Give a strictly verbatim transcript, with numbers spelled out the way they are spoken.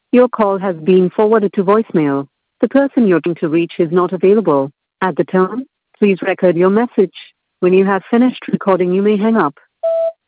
Your call has been forwarded to voicemail. The person you're trying to reach is not available. At the tone, please record your message. When you have finished recording, you may hang up.